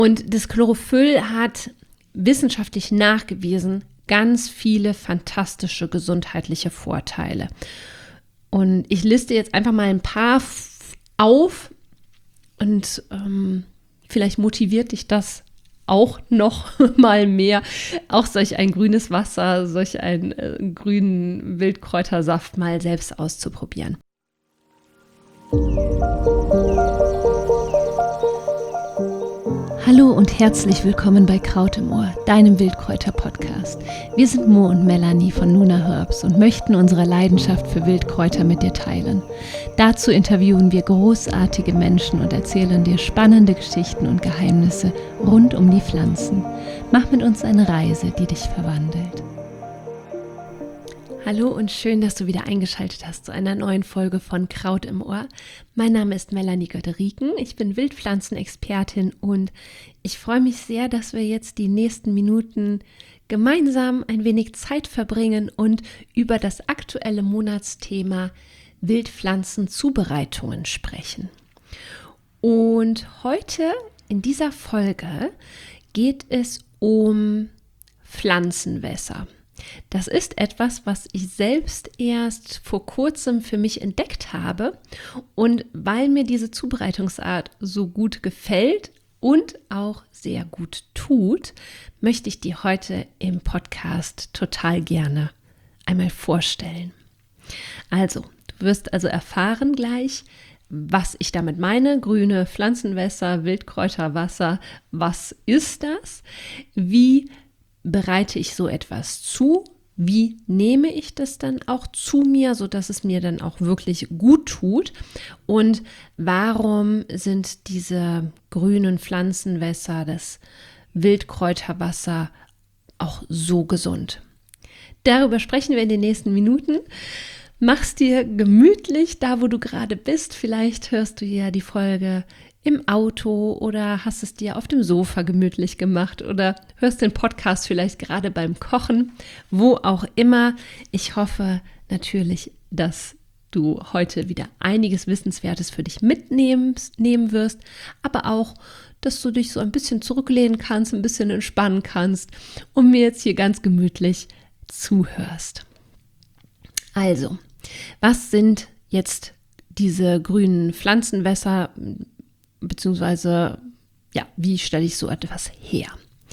Und das Chlorophyll hat wissenschaftlich nachgewiesen ganz viele fantastische gesundheitliche Vorteile. Und ich liste jetzt einfach mal ein paar auf und vielleicht motiviert dich das auch noch mal mehr, auch solch ein grünes Wasser, solch einen grünen Wildkräutersaft mal selbst auszuprobieren. Hallo und herzlich willkommen bei Kraut im Ohr, deinem Wildkräuter-Podcast. Wir sind Mo und Melanie von Nuna Herbs und möchten unsere Leidenschaft für Wildkräuter mit dir teilen. Dazu interviewen wir großartige Menschen und erzählen dir spannende Geschichten und Geheimnisse rund um die Pflanzen. Mach mit uns eine Reise, die dich verwandelt. Hallo und schön, dass du wieder eingeschaltet hast zu einer neuen Folge von Kraut im Ohr. Mein Name ist Melanie Götteriken, ich bin Wildpflanzenexpertin und ich freue mich sehr, dass wir jetzt die nächsten Minuten gemeinsam ein wenig Zeit verbringen und über das aktuelle Monatsthema Wildpflanzenzubereitungen sprechen. Und heute in dieser Folge geht es um Pflanzenwässer. Das ist etwas, was ich selbst erst vor kurzem für mich entdeckt habe und weil mir diese Zubereitungsart so gut gefällt und auch sehr gut tut, möchte ich dir heute im Podcast total gerne einmal vorstellen. Also, du wirst also erfahren gleich, was ich damit meine. Grüne Pflanzenwässer, Wildkräuterwasser, was ist das? Wie bereite ich so etwas zu? Wie nehme ich das dann auch zu mir, sodass es mir dann auch wirklich gut tut? Und warum sind diese grünen Pflanzenwässer, das Wildkräuterwasser auch so gesund? Darüber sprechen wir in den nächsten Minuten. Mach's dir gemütlich, da wo du gerade bist. Vielleicht hörst du ja die Folge im Auto oder hast es dir auf dem Sofa gemütlich gemacht oder hörst den Podcast vielleicht gerade beim Kochen, wo auch immer. Ich hoffe natürlich, dass du heute wieder einiges Wissenswertes für dich nehmen wirst, aber auch, dass du dich so ein bisschen zurücklehnen kannst, ein bisschen entspannen kannst und mir jetzt hier ganz gemütlich zuhörst. Also, was sind jetzt diese grünen Pflanzenwässer? Beziehungsweise, ja, wie stelle ich so etwas her?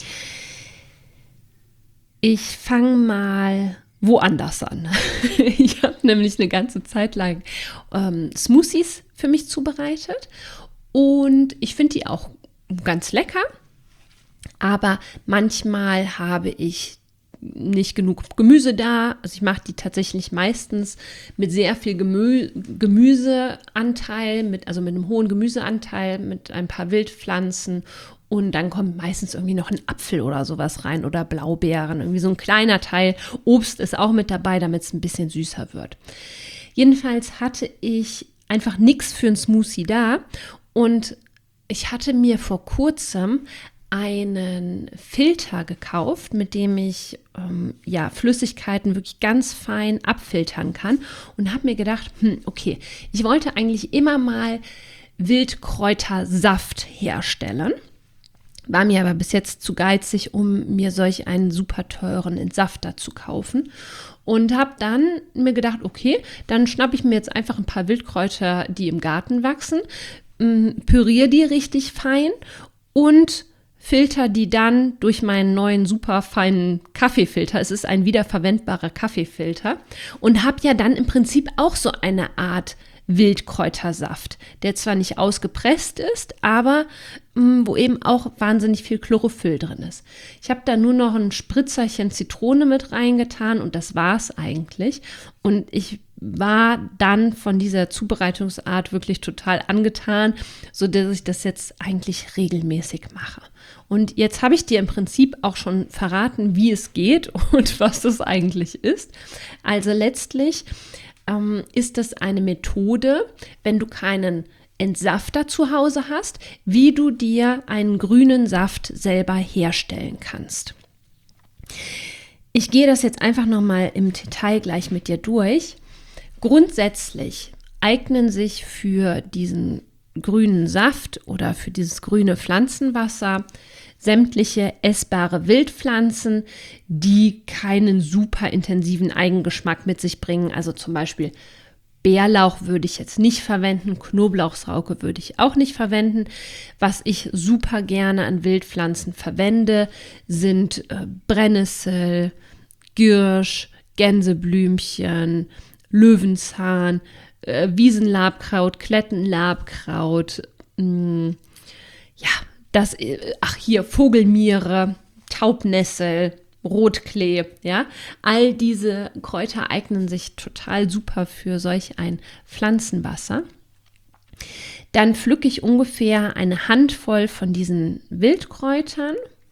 Ich fange mal woanders an. Ich habe nämlich eine ganze Zeit lang Smoothies für mich zubereitet und ich finde die auch ganz lecker, aber manchmal habe ich nicht genug Gemüse da. Also ich mache die tatsächlich meistens mit sehr viel Gemüseanteil, also mit einem hohen Gemüseanteil, mit ein paar Wildpflanzen und dann kommt meistens irgendwie noch ein Apfel oder sowas rein oder Blaubeeren, irgendwie so ein kleiner Teil. Obst ist auch mit dabei, damit es ein bisschen süßer wird. Jedenfalls hatte ich einfach nichts für einen Smoothie da und ich hatte mir vor kurzem einen Filter gekauft, mit dem ich Flüssigkeiten wirklich ganz fein abfiltern kann und habe mir gedacht, okay, ich wollte eigentlich immer mal Wildkräutersaft herstellen, war mir aber bis jetzt zu geizig, um mir solch einen super teuren Entsafter zu kaufen und habe dann mir gedacht, okay, dann schnappe ich mir jetzt einfach ein paar Wildkräuter, die im Garten wachsen, püriere die richtig fein und filter die dann durch meinen neuen super feinen Kaffeefilter. Es ist ein wiederverwendbarer Kaffeefilter und habe ja dann im Prinzip auch so eine Art Wildkräutersaft, der zwar nicht ausgepresst ist, aber wo eben auch wahnsinnig viel Chlorophyll drin ist. Ich habe da nur noch ein Spritzerchen Zitrone mit reingetan und das war's eigentlich. Und ich war dann von dieser Zubereitungsart wirklich total angetan, sodass ich das jetzt eigentlich regelmäßig mache. Und jetzt habe ich dir im Prinzip auch schon verraten, wie es geht und was das eigentlich ist. Also letztlich ist das eine Methode, wenn du keinen Entsafter zu Hause hast, wie du dir einen grünen Saft selber herstellen kannst. Ich gehe das jetzt einfach nochmal im Detail gleich mit dir durch. Grundsätzlich eignen sich für diesen grünen Saft oder für dieses grüne Pflanzenwasser sämtliche essbare Wildpflanzen, die keinen super intensiven Eigengeschmack mit sich bringen. Also zum Beispiel Bärlauch würde ich jetzt nicht verwenden, Knoblauchsrauke würde ich auch nicht verwenden. Was ich super gerne an Wildpflanzen verwende, sind Brennnessel, Giersch, Gänseblümchen, Löwenzahn, Wiesenlabkraut, Klettenlabkraut, Vogelmiere, Taubnessel, Rotklee, ja. All diese Kräuter eignen sich total super für solch ein Pflanzenwasser. Dann pflücke ich ungefähr eine Handvoll von diesen Wildkräutern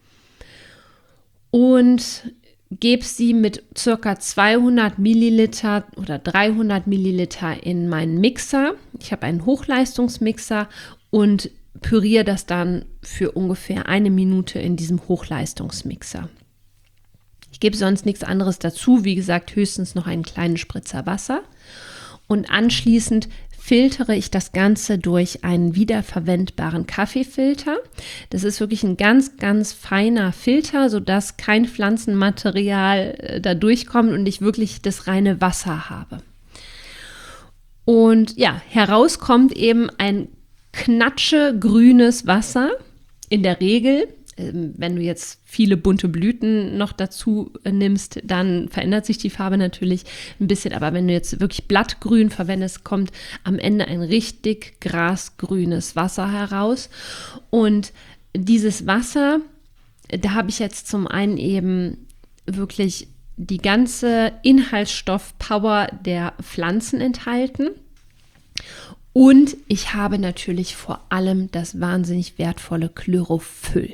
und gebe sie mit ca. 200 Milliliter oder 300 Milliliter in meinen Mixer. Ich habe einen Hochleistungsmixer und püriere das dann für ungefähr 1 Minute in diesem Hochleistungsmixer. Ich gebe sonst nichts anderes dazu, wie gesagt, höchstens noch einen kleinen Spritzer Wasser. Und anschließend filtere ich das Ganze durch einen wiederverwendbaren Kaffeefilter. Das ist wirklich ein ganz, ganz feiner Filter, sodass kein Pflanzenmaterial da durchkommt und ich wirklich das reine Wasser habe. Und ja, heraus kommt eben ein knatschegrünes Wasser, in der Regel. Wenn du jetzt viele bunte Blüten noch dazu nimmst, dann verändert sich die Farbe natürlich ein bisschen. Aber wenn du jetzt wirklich Blattgrün verwendest, kommt am Ende ein richtig grasgrünes Wasser heraus. Und dieses Wasser, da habe ich jetzt zum einen eben wirklich die ganze Inhaltsstoffpower der Pflanzen enthalten. Und ich habe natürlich vor allem das wahnsinnig wertvolle Chlorophyll.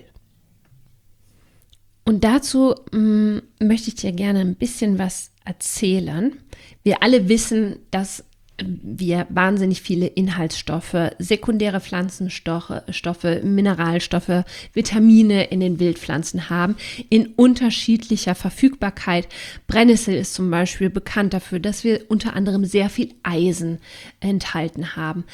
Und dazu möchte ich dir gerne ein bisschen was erzählen. Wir alle wissen, dass wir wahnsinnig viele Inhaltsstoffe, sekundäre Pflanzenstoffe, Mineralstoffe, Vitamine in den Wildpflanzen haben, in unterschiedlicher Verfügbarkeit. Brennnessel ist zum Beispiel bekannt dafür, dass wir unter anderem sehr viel Eisen enthalten haben.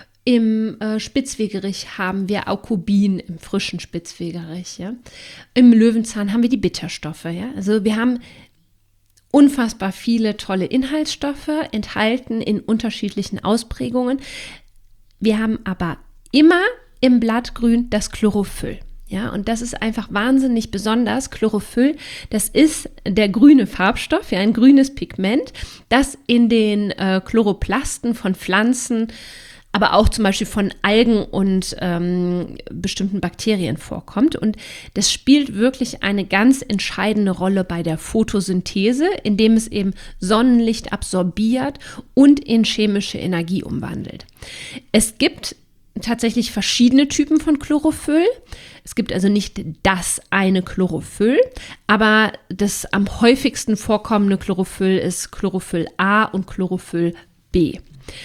Im Spitzwegerich haben wir Aukobin, im frischen Spitzwegerich. Ja? Im Löwenzahn haben wir die Bitterstoffe. Ja? Also wir haben unfassbar viele tolle Inhaltsstoffe enthalten in unterschiedlichen Ausprägungen. Wir haben aber immer im Blattgrün das Chlorophyll. Ja, und das ist einfach wahnsinnig besonders. Chlorophyll, das ist der grüne Farbstoff, ja, ein grünes Pigment, das in den Chloroplasten von Pflanzen, aber auch zum Beispiel von Algen und bestimmten Bakterien vorkommt. Und das spielt wirklich eine ganz entscheidende Rolle bei der Photosynthese, indem es eben Sonnenlicht absorbiert und in chemische Energie umwandelt. Es gibt tatsächlich verschiedene Typen von Chlorophyll. Es gibt also nicht das eine Chlorophyll, aber das am häufigsten vorkommende Chlorophyll ist Chlorophyll A und Chlorophyll B.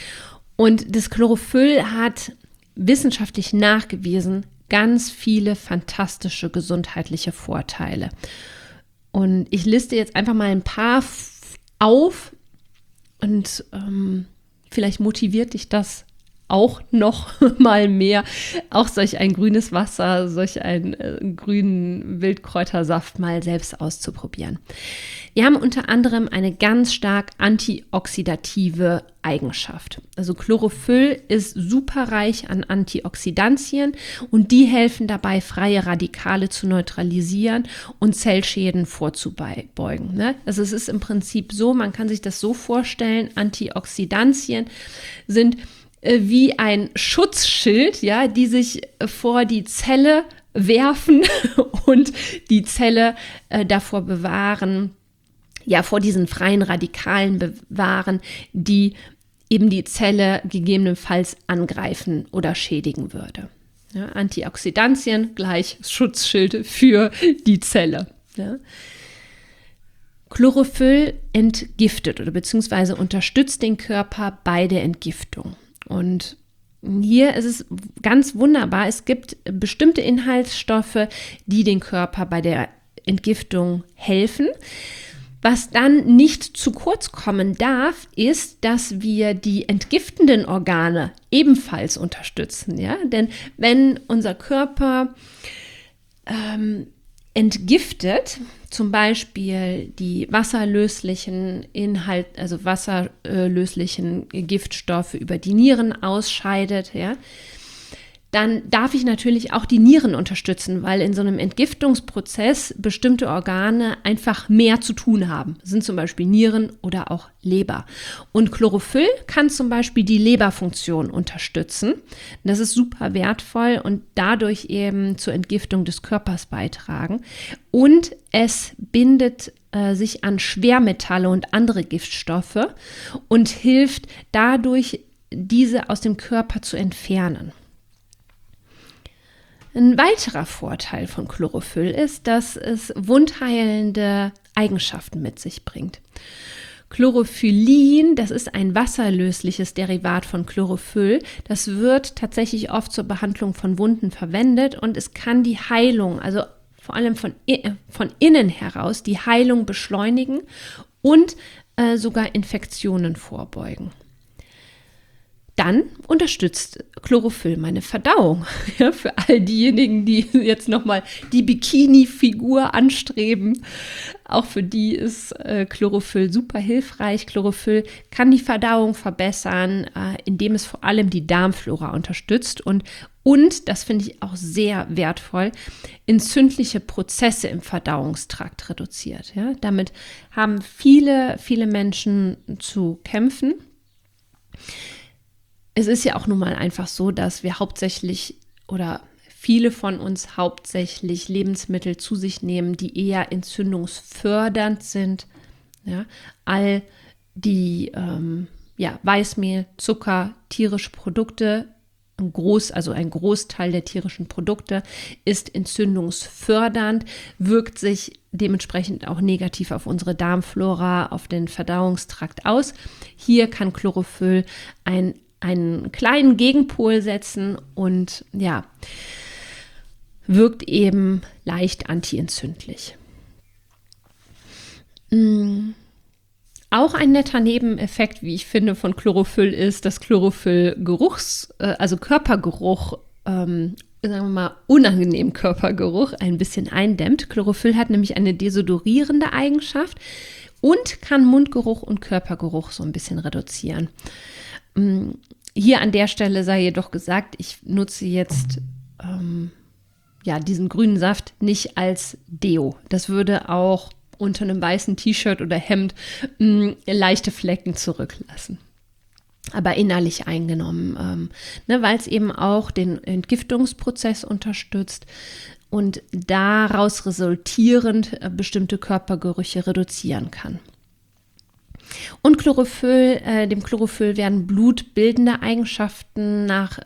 Und das Chlorophyll hat wissenschaftlich nachgewiesen ganz viele fantastische gesundheitliche Vorteile. Und ich liste jetzt einfach mal ein paar auf und vielleicht motiviert dich das auch noch mal mehr, auch solch ein grünes Wasser, solch einen grünen Wildkräutersaft mal selbst auszuprobieren. Wir haben unter anderem eine ganz stark antioxidative Eigenschaft. Also Chlorophyll ist superreich an Antioxidantien und die helfen dabei, freie Radikale zu neutralisieren und Zellschäden vorzubeugen. Ne? Also es ist im Prinzip so, man kann sich das so vorstellen, Antioxidantien sind wie ein Schutzschild, ja, die sich vor die Zelle werfen und die Zelle davor bewahren, ja, vor diesen freien Radikalen bewahren, die eben die Zelle gegebenenfalls angreifen oder schädigen würde. Ja, Antioxidantien gleich Schutzschild für die Zelle. Ja. Chlorophyll entgiftet oder beziehungsweise unterstützt den Körper bei der Entgiftung. Und hier ist es ganz wunderbar, es gibt bestimmte Inhaltsstoffe, die den Körper bei der Entgiftung helfen. Was dann nicht zu kurz kommen darf, ist, dass wir die entgiftenden Organe ebenfalls unterstützen. Ja? Denn wenn unser Körper entgiftet, zum Beispiel die wasserlöslichen wasserlöslichen Giftstoffe über die Nieren ausscheidet, ja, dann darf ich natürlich auch die Nieren unterstützen, weil in so einem Entgiftungsprozess bestimmte Organe einfach mehr zu tun haben. Das sind zum Beispiel Nieren oder auch Leber. Und Chlorophyll kann zum Beispiel die Leberfunktion unterstützen. Das ist super wertvoll und dadurch eben zur Entgiftung des Körpers beitragen. Und es bindet sich an Schwermetalle und andere Giftstoffe und hilft dadurch, diese aus dem Körper zu entfernen. Ein weiterer Vorteil von Chlorophyll ist, dass es wundheilende Eigenschaften mit sich bringt. Chlorophyllin, das ist ein wasserlösliches Derivat von Chlorophyll. Das wird tatsächlich oft zur Behandlung von Wunden verwendet und es kann die Heilung, also vor allem von innen heraus, die Heilung beschleunigen und sogar Infektionen vorbeugen. Dann unterstützt Chlorophyll meine Verdauung. Ja, für all diejenigen, die jetzt nochmal die Bikini-Figur anstreben, auch für die ist Chlorophyll super hilfreich. Chlorophyll kann die Verdauung verbessern, indem es vor allem die Darmflora unterstützt und das finde ich auch sehr wertvoll, entzündliche Prozesse im Verdauungstrakt reduziert. Ja, damit haben viele Menschen zu kämpfen. Es ist ja auch nun mal einfach so, dass wir hauptsächlich oder viele von uns hauptsächlich Lebensmittel zu sich nehmen, die eher entzündungsfördernd sind. Ja, all die Weißmehl, Zucker, tierische Produkte, ein Großteil der tierischen Produkte ist entzündungsfördernd, wirkt sich dementsprechend auch negativ auf unsere Darmflora, auf den Verdauungstrakt aus. Hier kann Chlorophyll einen kleinen Gegenpol setzen und ja, wirkt eben leicht antientzündlich. Auch ein netter Nebeneffekt, wie ich finde, von Chlorophyll ist, dass Chlorophyll Körpergeruch, sagen wir mal unangenehmen Körpergeruch ein bisschen eindämmt. Chlorophyll hat nämlich eine desodorierende Eigenschaft und kann Mundgeruch und Körpergeruch so ein bisschen reduzieren. Hier an der Stelle sei jedoch gesagt, ich nutze jetzt diesen grünen Saft nicht als Deo. Das würde auch unter einem weißen T-Shirt oder Hemd leichte Flecken zurücklassen. Aber innerlich eingenommen, weil es eben auch den Entgiftungsprozess unterstützt und daraus resultierend bestimmte Körpergerüche reduzieren kann. Und dem Chlorophyll werden blutbildende Eigenschaften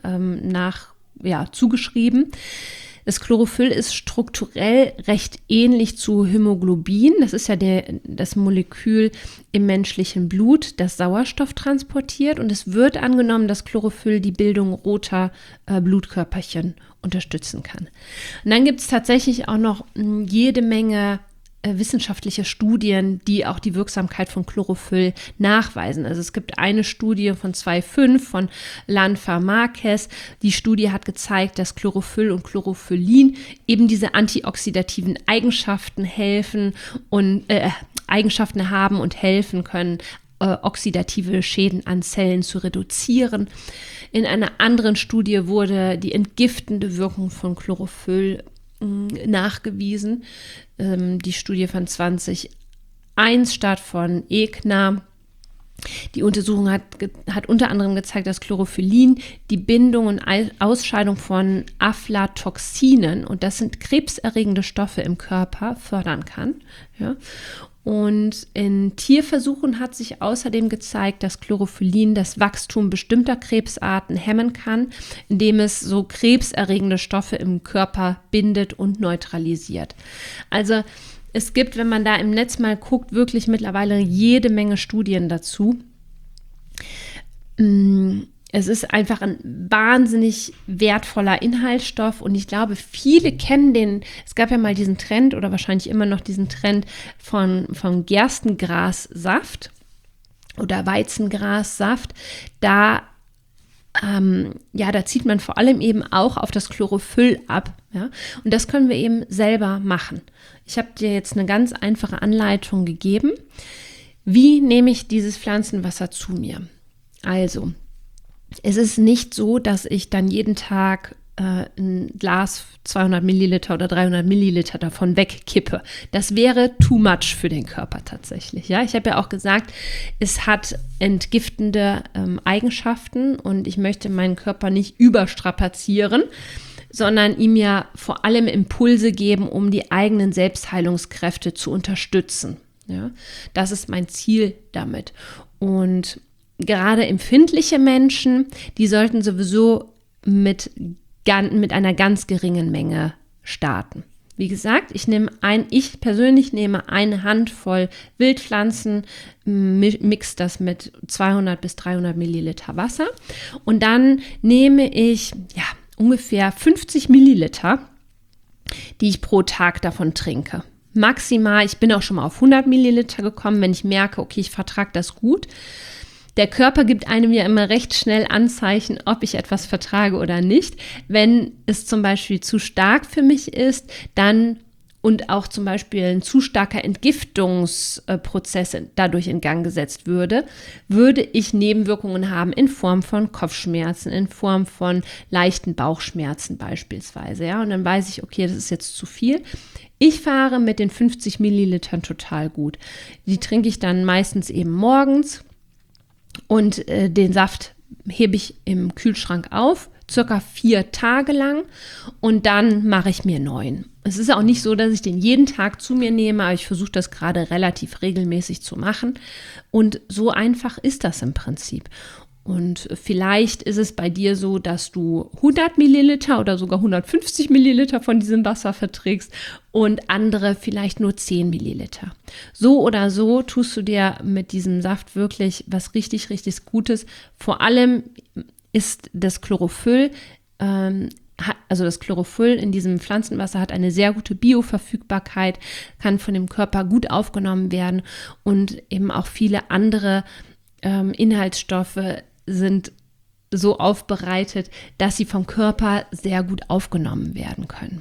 zugeschrieben. Das Chlorophyll ist strukturell recht ähnlich zu Hämoglobin. Das ist ja das Molekül im menschlichen Blut, das Sauerstoff transportiert. Und es wird angenommen, dass Chlorophyll die Bildung roter Blutkörperchen unterstützen kann. Und dann gibt es tatsächlich auch noch jede Menge wissenschaftliche Studien, die auch die Wirksamkeit von Chlorophyll nachweisen. Also es gibt eine Studie von 2005 von Lanfa Marquez. Die Studie hat gezeigt, dass Chlorophyll und Chlorophyllin eben diese antioxidativen Eigenschaften Eigenschaften haben und helfen können, oxidative Schäden an Zellen zu reduzieren. In einer anderen Studie wurde die entgiftende Wirkung von Chlorophyll nachgewiesen. Die Studie von 2001 statt von Egner. Die Untersuchung hat unter anderem gezeigt, dass Chlorophyllin die Bindung und Ausscheidung von Aflatoxinen, und das sind krebserregende Stoffe im Körper, fördern kann. Ja. Und in Tierversuchen hat sich außerdem gezeigt, dass Chlorophyllin das Wachstum bestimmter Krebsarten hemmen kann, indem es so krebserregende Stoffe im Körper bindet und neutralisiert. Also es gibt, wenn man da im Netz mal guckt, wirklich mittlerweile jede Menge Studien dazu. Es ist einfach ein wahnsinnig wertvoller Inhaltsstoff und ich glaube, viele kennen es gab ja mal diesen Trend oder wahrscheinlich immer noch diesen Trend von Gerstengrassaft oder Weizengrassaft. Da zieht man vor allem eben auch auf das Chlorophyll ab. Ja? Und das können wir eben selber machen. Ich habe dir jetzt eine ganz einfache Anleitung gegeben. Wie nehme ich dieses Pflanzenwasser zu mir? Also, es ist nicht so, dass ich dann jeden Tag ein Glas 200 Milliliter oder 300 Milliliter davon wegkippe. Das wäre too much für den Körper tatsächlich. Ja, ich habe ja auch gesagt, es hat entgiftende Eigenschaften und ich möchte meinen Körper nicht überstrapazieren, sondern ihm ja vor allem Impulse geben, um die eigenen Selbstheilungskräfte zu unterstützen. Ja, das ist mein Ziel damit. Und gerade empfindliche Menschen, die sollten sowieso mit einer ganz geringen Menge starten. Wie gesagt, ich persönlich nehme eine Handvoll Wildpflanzen, mix das mit 200 bis 300 Milliliter Wasser und dann nehme ich ungefähr 50 Milliliter, die ich pro Tag davon trinke. Maximal, ich bin auch schon mal auf 100 Milliliter gekommen, wenn ich merke, okay, ich vertrage das gut. Der Körper gibt einem ja immer recht schnell Anzeichen, ob ich etwas vertrage oder nicht. Wenn es zum Beispiel zu stark für mich ist, dann und auch zum Beispiel ein zu starker Entgiftungsprozess dadurch in Gang gesetzt würde ich Nebenwirkungen haben in Form von Kopfschmerzen, in Form von leichten Bauchschmerzen beispielsweise. Ja? Und dann weiß ich, okay, das ist jetzt zu viel. Ich fahre mit den 50 Millilitern total gut. Die trinke ich dann meistens eben morgens. Und den Saft hebe ich im Kühlschrank auf, circa 4 Tage lang und dann mache ich mir neuen. Es ist auch nicht so, dass ich den jeden Tag zu mir nehme, aber ich versuche das gerade relativ regelmäßig zu machen und so einfach ist das im Prinzip. Und vielleicht ist es bei dir so, dass du 100 Milliliter oder sogar 150 Milliliter von diesem Wasser verträgst und andere vielleicht nur 10 Milliliter. So oder so tust du dir mit diesem Saft wirklich was richtig, richtig Gutes. Vor allem ist das Chlorophyll, das Chlorophyll in diesem Pflanzenwasser hat eine sehr gute Bioverfügbarkeit, kann von dem Körper gut aufgenommen werden und eben auch viele andere Inhaltsstoffe sind so aufbereitet, dass sie vom Körper sehr gut aufgenommen werden können.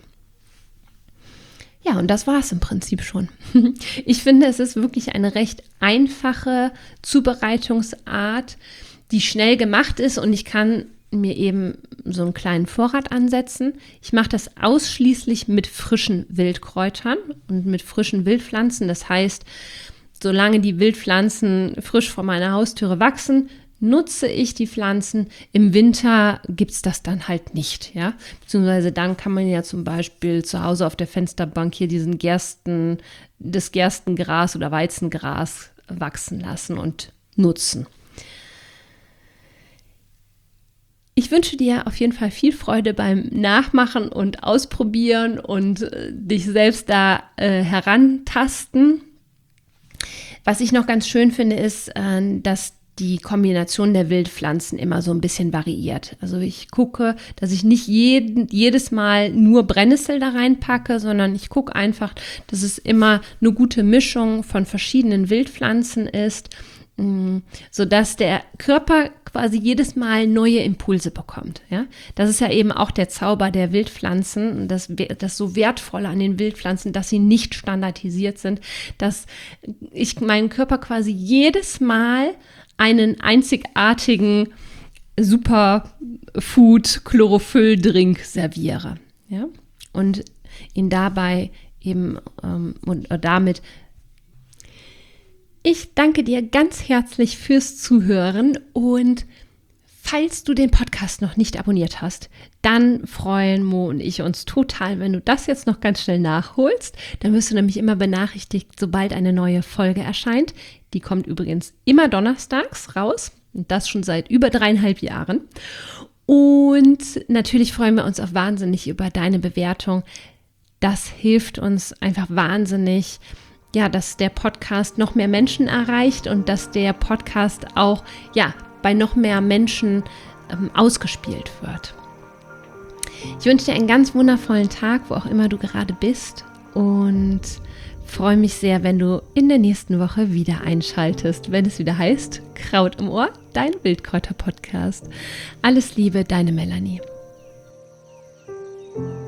Ja, und das war es im Prinzip schon. Ich finde, es ist wirklich eine recht einfache Zubereitungsart, die schnell gemacht ist und ich kann mir eben so einen kleinen Vorrat ansetzen. Ich mache das ausschließlich mit frischen Wildkräutern und mit frischen Wildpflanzen. Das heißt, solange die Wildpflanzen frisch vor meiner Haustüre wachsen, nutze ich die Pflanzen. Im Winter gibt es das dann halt nicht, ja. Beziehungsweise dann kann man ja zum Beispiel zu Hause auf der Fensterbank hier das Gerstengras oder Weizengras wachsen lassen und nutzen. Ich wünsche dir auf jeden Fall viel Freude beim Nachmachen und Ausprobieren und dich selbst da herantasten. Was ich noch ganz schön finde, ist, dass die Kombination der Wildpflanzen immer so ein bisschen variiert. Also ich gucke, dass ich nicht jedes Mal nur Brennnessel da reinpacke, sondern ich gucke einfach, dass es immer eine gute Mischung von verschiedenen Wildpflanzen ist, sodass der Körper quasi jedes Mal neue Impulse bekommt. Ja? Das ist ja eben auch der Zauber der Wildpflanzen, das so Wertvolle an den Wildpflanzen, dass sie nicht standardisiert sind, dass ich meinem Körper quasi jedes Mal einen einzigartigen Superfood-Chlorophyll-Drink serviere. Ja? Und ihn dabei eben und damit. Ich danke dir ganz herzlich fürs Zuhören und falls du den Podcast noch nicht abonniert hast, dann freuen Mo und ich uns total, wenn du das jetzt noch ganz schnell nachholst. Dann wirst du nämlich immer benachrichtigt, sobald eine neue Folge erscheint. Die kommt übrigens immer donnerstags raus und das schon seit über 3,5 Jahren. Und natürlich freuen wir uns auch wahnsinnig über deine Bewertung. Das hilft uns einfach wahnsinnig, ja, dass der Podcast noch mehr Menschen erreicht und dass der Podcast auch, ja, bei noch mehr Menschen ausgespielt wird. Ich wünsche dir einen ganz wundervollen Tag, wo auch immer du gerade bist, und freue mich sehr, wenn du in der nächsten Woche wieder einschaltest, wenn es wieder heißt Kraut im Ohr, dein Wildkräuter-Podcast. Alles Liebe, deine Melanie.